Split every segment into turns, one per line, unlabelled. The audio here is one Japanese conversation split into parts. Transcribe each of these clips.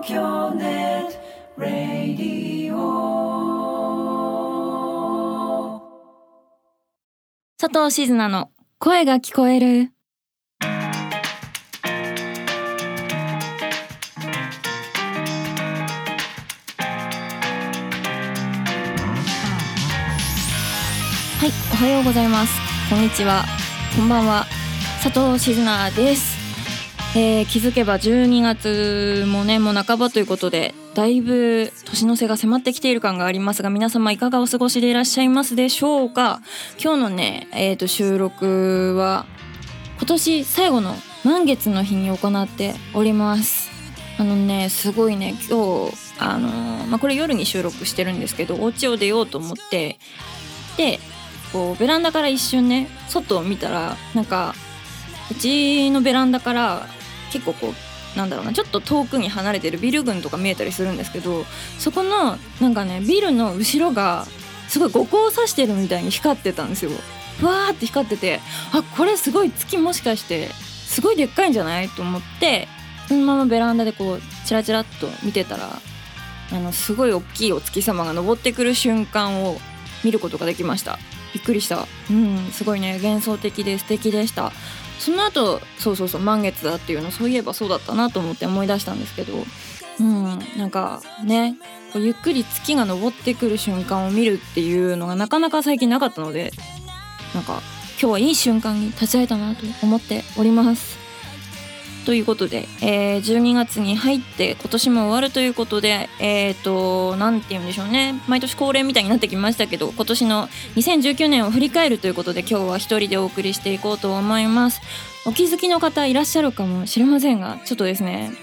京ネットラディオ。
佐藤静奈の声が聞こえる。はい、おはようございます。こんにちは、こんばんは。佐藤静奈です。気づけば12月もね、もう半ばということで、だいぶ年の瀬が迫ってきている感がありますが、皆様いかがお過ごしでいらっしゃいますでしょうか。今日のね、収録は今年最後の満月の日に行っております。すごいね、今日これ夜に収録してるんですけど、お家を出ようと思ってで、こうベランダから一瞬ね外を見たら、なんかうちのベランダから結構こうちょっと遠くに離れてるビル群とか見えたりするんですけど、そこのなんかねビルの後ろがすごい五光を指してるみたいに光ってたんですよ。ふわーって光ってて、あ、これすごい月もしかしてすごいでっかいんじゃないと思って、そのままベランダでこうチラチラっと見てたら、すごい大きいお月様が昇ってくる瞬間を見ることができました。びっくりした。すごいね幻想的で素敵でした。その後そう満月だっていうの、そういえばそうだったなと思って思い出したんですけど、なんかね、こうゆっくり月が昇ってくる瞬間を見るっていうのがなかなか最近なかったので、なんか今日はいい瞬間に立ち会えたなと思っております。ということで、12月に入って今年も終わるということで、なんて言うんでしょうね、毎年恒例みたいになってきましたけど、今年の2019年を振り返るということで、今日は一人でお送りしていこうと思います。お気づきの方いらっしゃるかもしれませんが、ちょっとですね、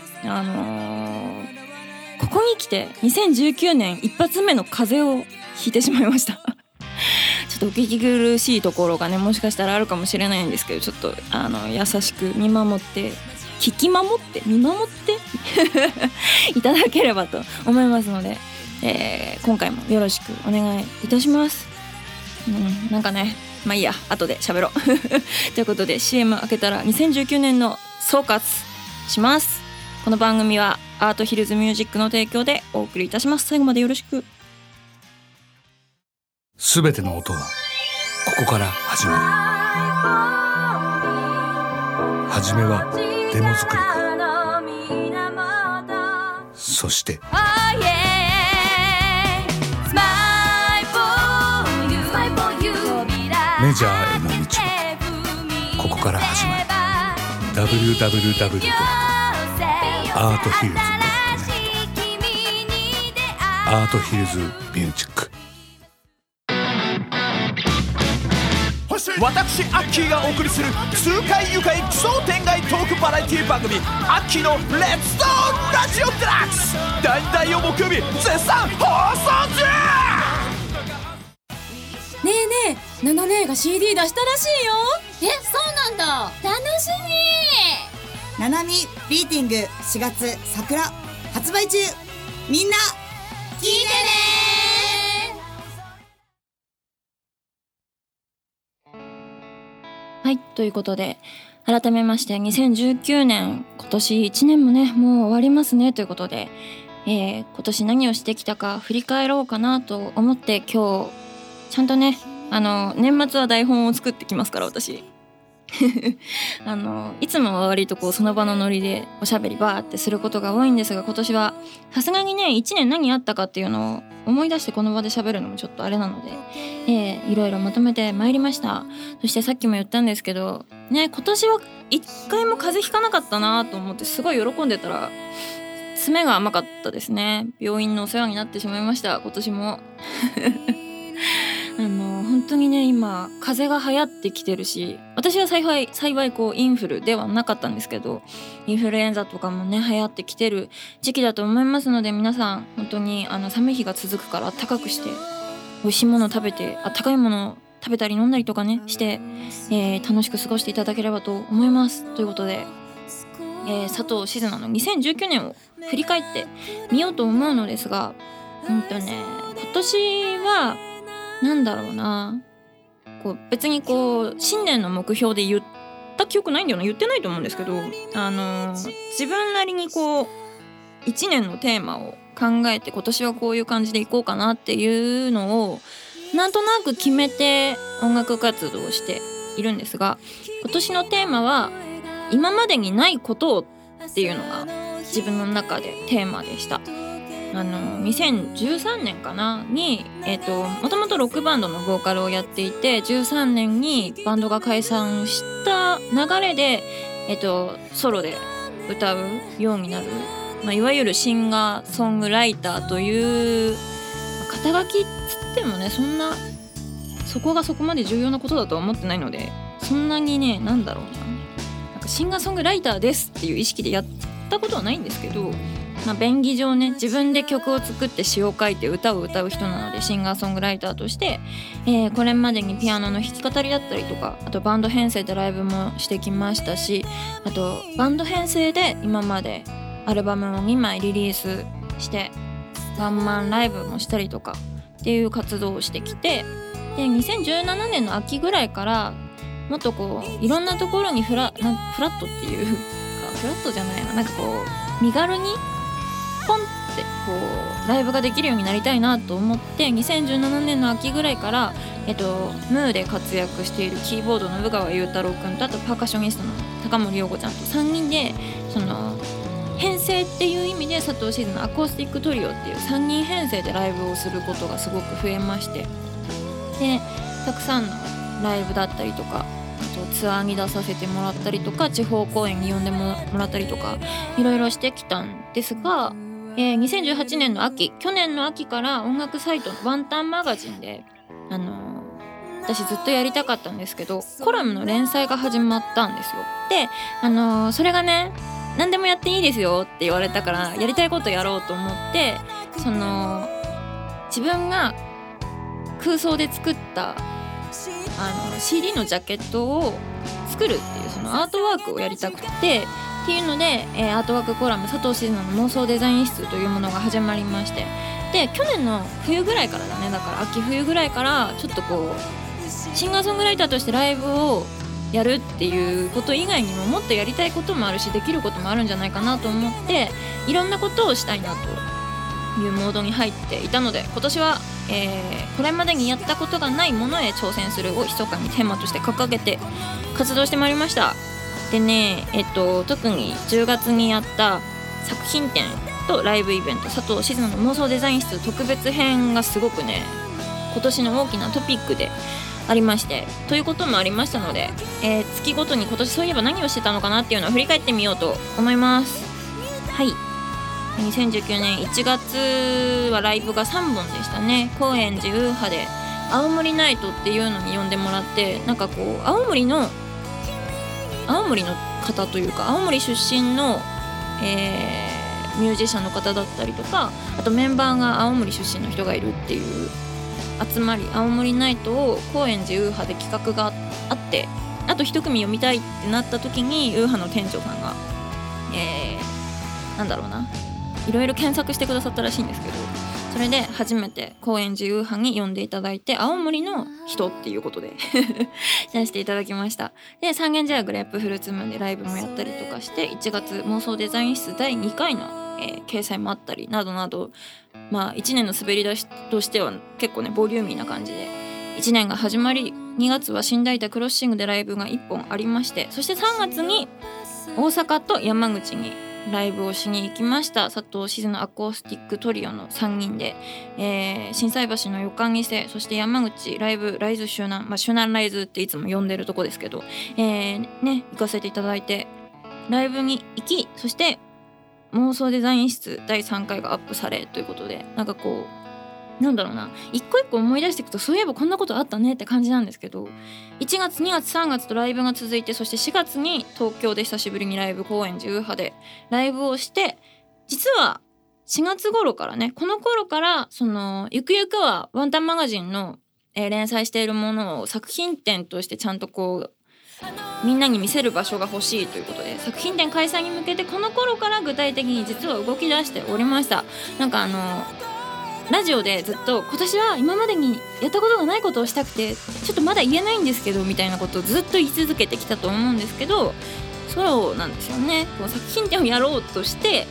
ここに来て2019年一発目の風邪をひいてしまいましたちょっとお聞き苦しいところがね、もしかしたらあるかもしれないんですけど、ちょっと優しく見守って見守っていただければと思いますので、今回もよろしくお願いいたします。なんかね、まあいいや、後で喋ろうということで、 CM 開けたら2019年の総括します。この番組はアートヒルズミュージックの提供でお送りいたします。最後までよろしく。
すべての音はここから始まる。はじめはデモ作りから、そしてメジャーへの道もここから始まる。 www.arthillsnet アートヒルズミュージック。
私アッキーがお送りする痛快愉快奇想天外トークバラエティ番組、アッキーのレッツトーンラジオデラックス、第2曜木曜日絶賛放送中。
ねえねえ、ナナ姉が CD 出したらしいよ。そうなんだ、楽しみ。
ナナミビーティング4月桜発売中、みんな聞いてね。
はい、ということで改めまして2019年、今年1年もねもう終わりますねということで、今年何をしてきたか振り返ろうかなと思って、今日ちゃんとね年末は台本を作ってきますから、私いつもは割とこうその場のノリでおしゃべりバーってすることが多いんですが、今年はさすがにね1年何あったかっていうのを思い出してこの場でしゃべるのもちょっとあれなので、いろいろまとめてまいりました。そしてさっきも言ったんですけどね、今年は一回も風邪ひかなかったなと思ってすごい喜んでたら、爪が甘かったですね。病院のお世話になってしまいました、今年も本当にね今風邪が流行ってきてるし、私は幸いこうインフルではなかったんですけど、インフルエンザとかもね流行ってきてる時期だと思いますので、皆さん本当に寒い日が続くから暖かくして、美味しいものを食べて、暖かいものを食べたり飲んだりとかねして、楽しく過ごしていただければと思います。ということで、佐藤静奈の2019年を振り返ってみようと思うのですが、今年はなんだろうな、こう別にこう新年の目標で言った記憶ないんだよな、言ってないと思うんですけど、自分なりにこう 1年のテーマを考えて今年はこういう感じでいこうかなっていうのをなんとなく決めて音楽活動をしているんですが、今年のテーマは今までにないことをっていうのが自分の中でテーマでした。2013年かなにもともとロックバンドのボーカルをやっていて、13年にバンドが解散した流れで、ソロで歌うようになる、いわゆるシンガーソングライターという肩書きっつってもね、そこがそこまで重要なことだとは思ってないので、そんなにね、なんかシンガーソングライターですっていう意識でやったことはないんですけど、便宜上ね、自分で曲を作って詩を書いて歌を歌う人なので、シンガーソングライターとして、これまでにピアノの弾き語りだったりとか、あとバンド編成でライブもしてきましたし、あとバンド編成で今までアルバムを2枚リリースしてワンマンライブもしたりとかっていう活動をしてきて、で2017年の秋ぐらいからもっとこういろんなところにフラットっていうか、フラットじゃないな、身軽にポンってこうライブができるようになりたいなと思って、2017年の秋ぐらいから、ムーで活躍しているキーボードの宇川雄太郎くんと、あとパーカッショニストの高森陽子ちゃんと3人で編成っていう意味で佐藤シーズンのアコースティックトリオっていう3人編成でライブをすることがすごく増えまして、でたくさんのライブだったりとか、あとツアーに出させてもらったりとか、地方公演に呼んでもらったりとかいろいろしてきたんですが、2018年の秋、去年の秋から音楽サイトのワンタンマガジンで私ずっとやりたかったんですけど、コラムの連載が始まったんですよ。でそれがね、何でもやっていいですよって言われたから、やりたいことやろうと思って、自分が空想で作ったCD のジャケットを作るっていうアートワークをやりたくてっていうので、アートワークコラム佐藤静乃の妄想デザイン室というものが始まりまして、で去年の冬ぐらいからだね、だから秋冬ぐらいからちょっとこうシンガーソングライターとしてライブをやるっていうこと以外にももっとやりたいこともあるし、できることもあるんじゃないかなと思って、いろんなことをしたいなというモードに入っていたので、今年は、これまでにやったことがないものへ挑戦するを密かにテーマとして掲げて活動してまいりました。でね、特に10月にやった作品展とライブイベント、佐藤静乃の妄想デザイン室特別編がすごくね、今年の大きなトピックでありまして、ということもありましたので、月ごとに今年そういえば何をしてたのかなっていうのを振り返ってみようと思います。はい、2019年1月はライブが3本でしたね。高円寺ウーハで青森ナイトっていうのに呼んでもらって、なんかこう青森の方というか、青森出身の、ミュージシャンの方だったりとか、あとメンバーが青森出身の人がいるっていう集まり、青森ナイトを高円寺ウーハで企画があって、あと一組読みたいってなった時にウーハの店長さんが、いろいろ検索してくださったらしいんですけど、それで初めて高円寺ウーハに呼んでいただいて、青森の人っていうことで出していただきました。で三軒茶屋グレープフルーツムーンでライブもやったりとかして、1月妄想デザイン室第2回の、掲載もあったりなどなど、1年の滑り出しとしては結構ねボリューミーな感じで1年が始まり、2月は新大田クロッシングでライブが1本ありまして、そして3月に大阪と山口にライブをしに行きました。佐藤静乃アコースティックトリオの3人で、心斎橋の予感にせ、そして山口ライブライズ周南、周南ライズっていつも呼んでるとこですけど、行かせていただいてライブに行き、そして妄想デザイン室第3回がアップされということで、なんかこう一個一個思い出していくと、そういえばこんなことあったねって感じなんですけど、1月2月3月とライブが続いて、そして4月に東京で久しぶりにライブ、高円寺ウーハでライブをして、実は4月頃からね、この頃からゆくゆくはワンタンマガジンの、連載しているものを作品展としてちゃんとこうみんなに見せる場所が欲しいということで、作品展開催に向けてこの頃から具体的に実は動き出しておりました。なんかラジオでずっと今年は今までにやったことがないことをしたくて、ちょっとまだ言えないんですけどみたいなことをずっと言い続けてきたと思うんですけど、そうなんですよね。こう作品展をやろうとして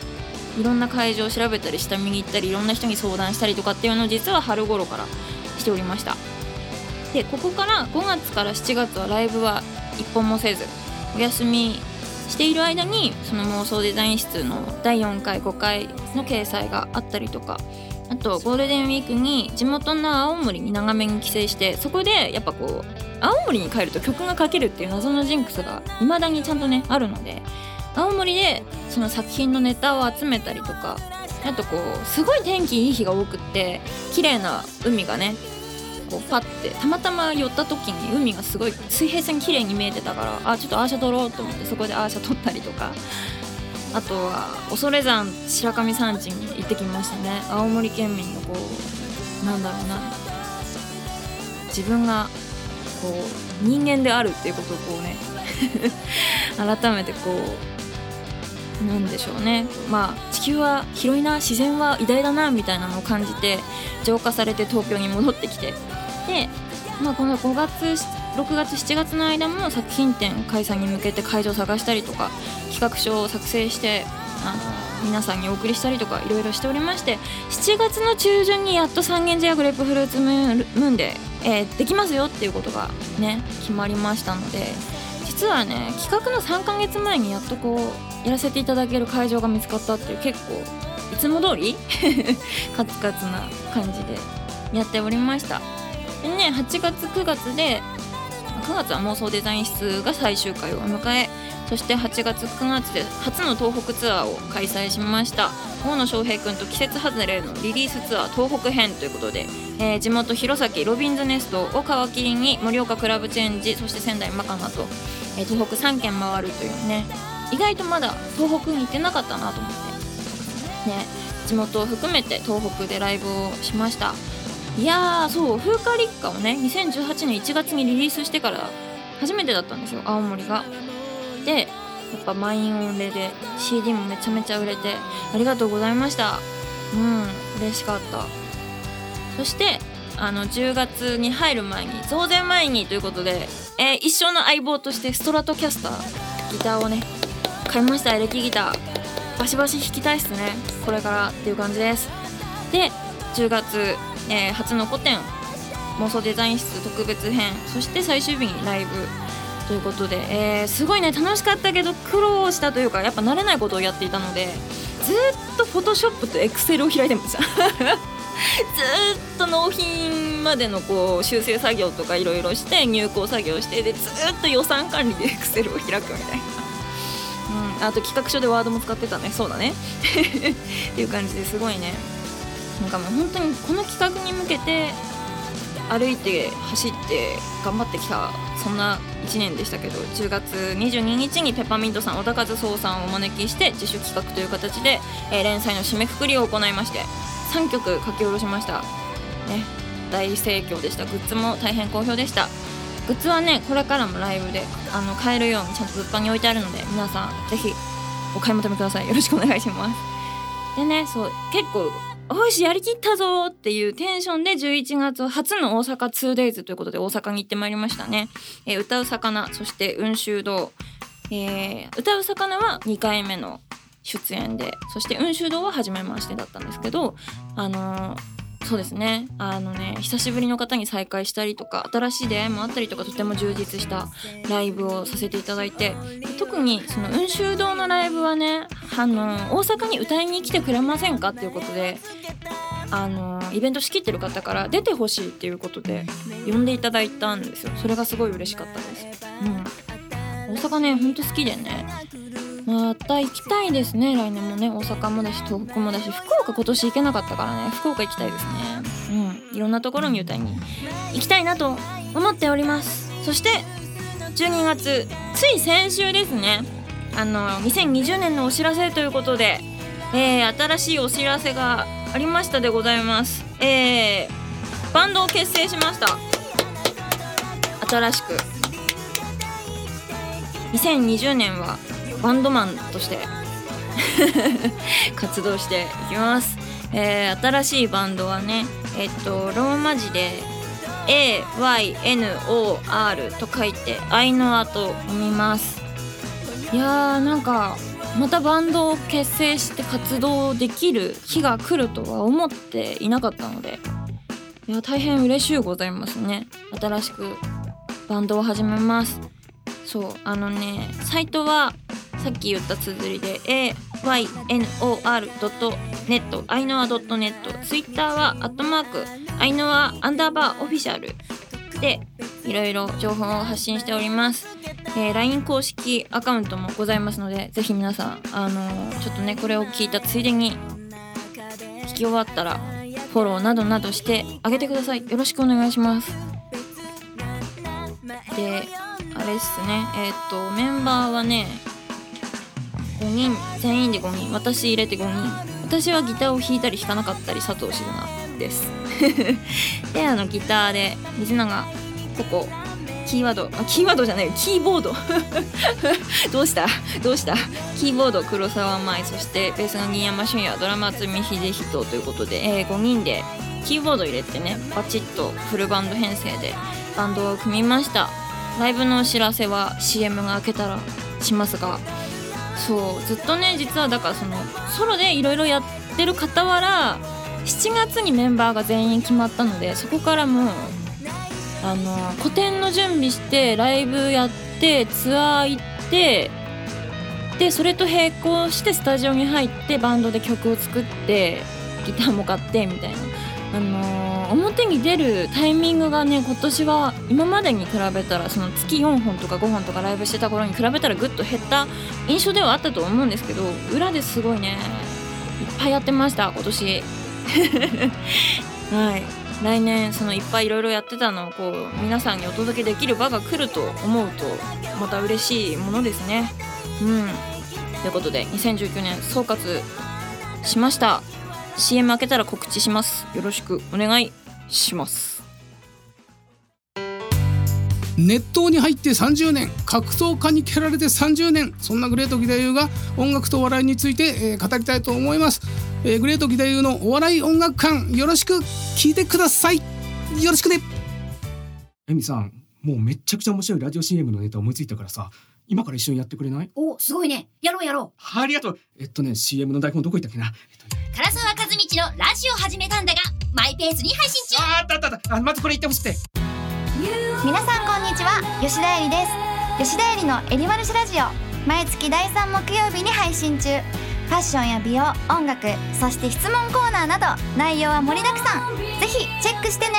いろんな会場を調べたり下見に行ったりいろんな人に相談したりとかっていうのを実は春頃からしておりました。でここから5月から7月はライブは一本もせずお休みしている間にその妄想デザイン室の第4回5回の掲載があったりとか、あとゴールデンウィークに地元の青森に長めに帰省して、そこでやっぱこう青森に帰ると曲が書けるっていう謎のジンクスが未だにちゃんとねあるので、青森でその作品のネタを集めたりとか、あとこうすごい天気いい日が多くって綺麗な海がねこうパッてたまたま寄った時に海がすごい水平線綺麗に見えてたから、ちょっとアーシャ撮ろうと思ってそこでアーシャ撮ったりとか、あとは恐山白神山地に行ってきましたね。青森県民のこうなんだろうな、自分がこう人間であるっていうことをこうね改めてこうなんでしょうね、地球は広いな、自然は偉大だなみたいなのを感じて浄化されて東京に戻ってきて、で、この5月6月7月の間も作品展開催に向けて会場を探したりとか企画書を作成して皆さんにお送りしたりとかいろいろしておりまして、7月の中旬にやっと三軒茶屋グレープフルーツムーンで、できますよっていうことがね決まりましたので、実はね企画の3ヶ月前にやっとこうやらせていただける会場が見つかったっていう、結構いつも通りカツカツな感じでやっておりました。でね、8月9月で9月は妄想デザイン室が最終回を迎え、そして8月9月で初の東北ツアーを開催しました。大野翔平くんと季節外れのリリースツアー東北編ということで、地元弘前ロビンズネストを皮切りに盛岡クラブチェンジ、そして仙台マカナと、東北3県回るというね、意外とまだ東北に行ってなかったなと思ってね、地元を含めて東北でライブをしました。いやー、そう、風化立花をね2018年1月にリリースしてから初めてだったんですよ、青森が。でやっぱ満員御礼で CD もめちゃめちゃ売れてありがとうございました。嬉しかった。そして10月に入る前に増税前にということで、一生の相棒としてストラトキャスターギターをね買いました。エレキギターバシバシ弾きたいっすね、これからっていう感じです。で10月、初の個展妄想デザイン室特別編、そして最終日にライブということで、すごいね楽しかったけど苦労したというか、やっぱ慣れないことをやっていたのでずっとフォトショップとエクセルを開いてましたずっと納品までのこう修正作業とかいろいろして入稿作業して、でずっと予算管理でエクセルを開くみたいな、あと企画書でワードも使ってたね、そうだねっていう感じですごいね、なんかもう本当にこの企画に向けて歩いて走って頑張ってきた、そんな1年でしたけど、10月22日にペッパーミントさん、小田和壮さんをお招きして自主企画という形で、連載の締めくくりを行いまして3曲書き下ろしましたね。大盛況でした。グッズも大変好評でした。グッズはねこれからもライブで買えるようにちゃんと物販に置いてあるので、皆さんぜひお買い求めください。よろしくお願いします。でね、そう結構おいしやりきったぞっていうテンションで11月初の大阪 2days ということで大阪に行ってまいりましたね。歌う魚、そして雲州堂、歌う魚は2回目の出演で、そして雲州堂は初めましてだったんですけど、そうですね、久しぶりの方に再会したりとか新しい出会いもあったりとか、とても充実したライブをさせていただいて、特にその雲州堂のライブはね大阪に歌いに来てくれませんかっていうことでイベント仕切ってる方から出てほしいっていうことで呼んでいただいたんですよ。それがすごい嬉しかったです。大阪ねほんと好きでね、また行きたいですね。来年もね、大阪もだし東北もだし、福岡今年行けなかったからね、福岡行きたいですね。いろんなところに歌いに行きたいなと思っております。そして12月つい先週ですね、2020年のお知らせということで、新しいお知らせがありましたでございます。バンドを結成しました。新しく2020年はバンドマンとして活動していきます。新しいバンドはね、ローマ字で AYNOR と書いてアイノアと読みます。いやーなんかまたバンドを結成して活動できる日が来るとは思っていなかったので、いや大変嬉しゅうございますね。新しくバンドを始めます。そうサイトはさっき言った綴りで AYNOR.net ainoa.net、 ツイッターは@ainoa_official でいろいろ情報を発信しております。LINE 公式アカウントもございますので、ぜひ皆さんちょっとねこれを聞いたついでに聞き終わったらフォローなどなどしてあげてください。よろしくお願いします。であれっすね、メンバーはね5人、全員で5人、私入れて5人。私はギターを弾いたり弾かなかったり佐藤静奈ですでギターで水永ここ、キーボードどうしたキーボード黒沢舞、そしてベースが新山俊也、ドラマ渥美秀人ということで、5人でキーボード入れてねバチッとフルバンド編成でバンドを組みました。ライブのお知らせは CM が明けたらしますが、そうずっとね実はだからそのソロでいろいろやってる傍ら7月にメンバーが全員決まったので、そこからもう個展の準備してライブやってツアー行ってでそれと並行してスタジオに入ってバンドで曲を作ってギターも買ってみたいな、表に出るタイミングがね今年は今までに比べたらその月4本とか5本とかライブしてた頃に比べたらぐっと減った印象ではあったと思うんですけど、裏ですごいねいっぱいやってました今年はい、来年そのいっぱいいろいろやってたのをこう皆さんにお届けできる場が来ると思うとまた嬉しいものですね。ということで2019年総括しました。 CM 開けたら告知します。よろしくお願いします。
熱湯に入って30年、格闘家に蹴られて30年、そんなグレート義太夫が音楽とお笑いについて、語りたいと思います。グレート義太夫のお笑い音楽館、よろしく聞いてください。よろしくね。
エミさん、もうめっちゃくちゃ面白いラジオ CM のネタ思いついたからさ、今から一緒にやってくれない？
お、すごいね。やろう。
ありがとう。CM の台本どこ行ったっけな。
唐沢和道のラジオ始めたんだがマイペースに配信中。
あったまずこれ言ってほしくて。
皆さんこんにちは、吉田絵里です。吉田絵里のエリマルシラジオ、毎月第3木曜日に配信中。ファッションや美容、音楽、そして質問コーナーなど内容は盛りだくさん。ぜひチェックして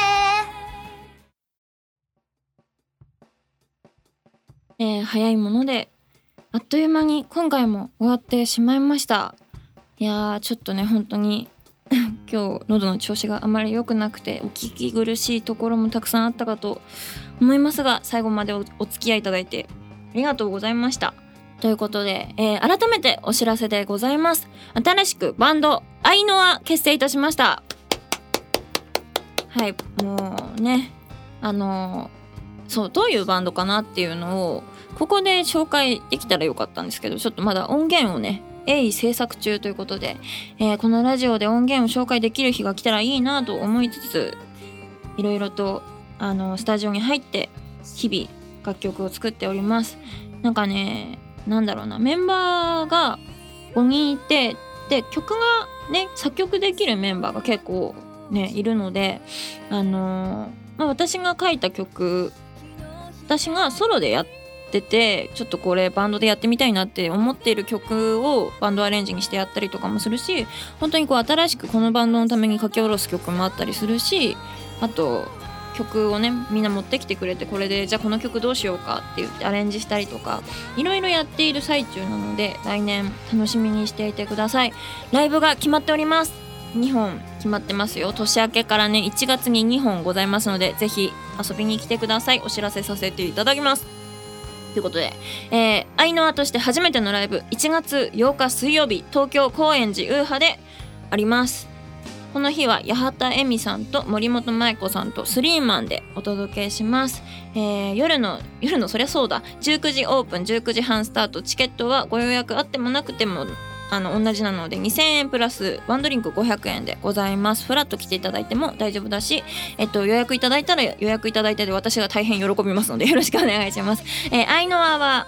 ね。早いものであっという間に今回も終わってしまいました。いやーちょっとね本当に今日喉の調子があまり良くなくてお聞き苦しいところもたくさんあったかと思いますが、最後までお付き合いいただいてありがとうございました。ということで、改めてお知らせでございます。新しくバンドアイノア結成いたしました。はい、もうねそうどういうバンドかなっていうのをここで紹介できたらよかったんですけど、ちょっとまだ音源をね鋭意制作中ということで、このラジオで音源を紹介できる日が来たらいいなと思いつつ、いろいろとスタジオに入って日々楽曲を作っております。なんかね、なんだろうな、メンバーが5人いて、で曲がね作曲できるメンバーが結構ねいるので、私が書いた曲、私がソロでやっててちょっとこれバンドでやってみたいなって思っている曲をバンドアレンジにしてやったりとかもするし、本当にこう新しくこのバンドのために書き下ろす曲もあったりするし、あと曲をねみんな持ってきてくれて、これでじゃあこの曲どうしようかって言ってアレンジしたりとかいろいろやっている最中なので、来年楽しみにしていてください。ライブが決まっております。2本決まってますよ。年明けからね1月に2本ございますので、ぜひ遊びに来てください。お知らせさせていただきます。ということで、アイノアとして初めてのライブ1月8日水曜日、東京高円寺ウーハであります。この日は八幡恵美さんと森本舞子さんとスリーマンでお届けします。夜のそりゃそうだ、19時オープン、19時半スタート。チケットはご予約あってもなくても同じなので2000円プラスワンドリンク500円でございます。フラッと来ていただいても大丈夫だし、予約いただいたら予約いただいたで私が大変喜びますのでよろしくお願いします。アイノアは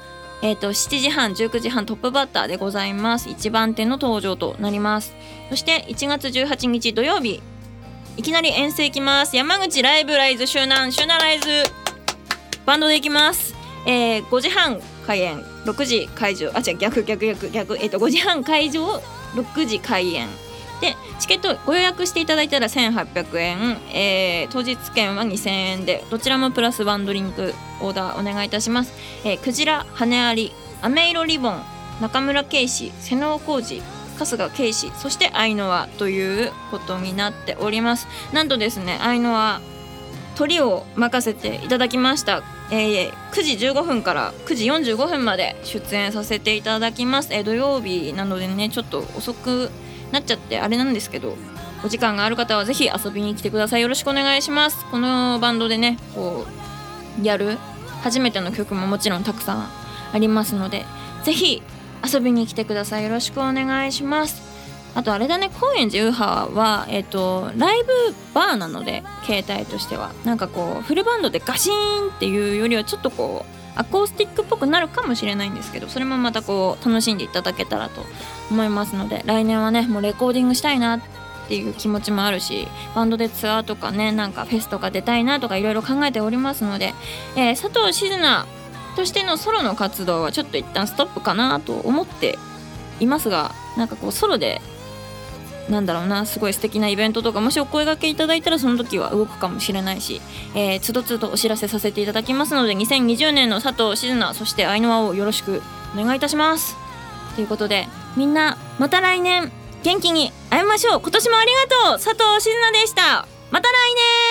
7時半19時半トップバッターでございます。1番手の登場となります。そして1月18日土曜日いきなり遠征行きます。山口ライブライズ周南ライズバンドで行きます。5時半開演6時会場逆5時半会場6時開演で、チケットご予約していただいたら1800円、当日券は2000円で、どちらもプラスワンドリンクオーダーお願いいたします。クジラ、羽あり、飴色リボン、中村圭司、瀬能浩二、春日圭司、そしてアイノワということになっております。なんとですね、アイノワトリを任せていただきました。9時15分から9時45分まで出演させていただきます。土曜日なのでねちょっと遅くなっちゃってあれなんですけど、お時間がある方はぜひ遊びに来てください。よろしくお願いします。このバンドでねこうやる初めての曲ももちろんたくさんありますので、ぜひ遊びに来てください。よろしくお願いします。あとあれだね、高円寺ウーハーはライブバーなので、形態としてはなんかこうフルバンドでガシーンっていうよりはちょっとこうアコースティックっぽくなるかもしれないんですけど、それもまたこう楽しんでいただけたらと思いますので、来年はねもうレコーディングしたいなっていう気持ちもあるし、バンドでツアーとかねなんかフェスとか出たいなとかいろいろ考えておりますので、佐藤静奈としてのソロの活動はちょっと一旦ストップかなと思っていますが、なんかこうソロでなんだろうな、すごい素敵なイベントとかもしお声掛けいただいたらその時は動くかもしれないし、つどつどお知らせさせていただきますので、2020年の佐藤静奈そしてアイノワをよろしくお願いいたします。ということでみんなまた来年元気に会いましょう。今年もありがとう。佐藤静奈でした。また来年。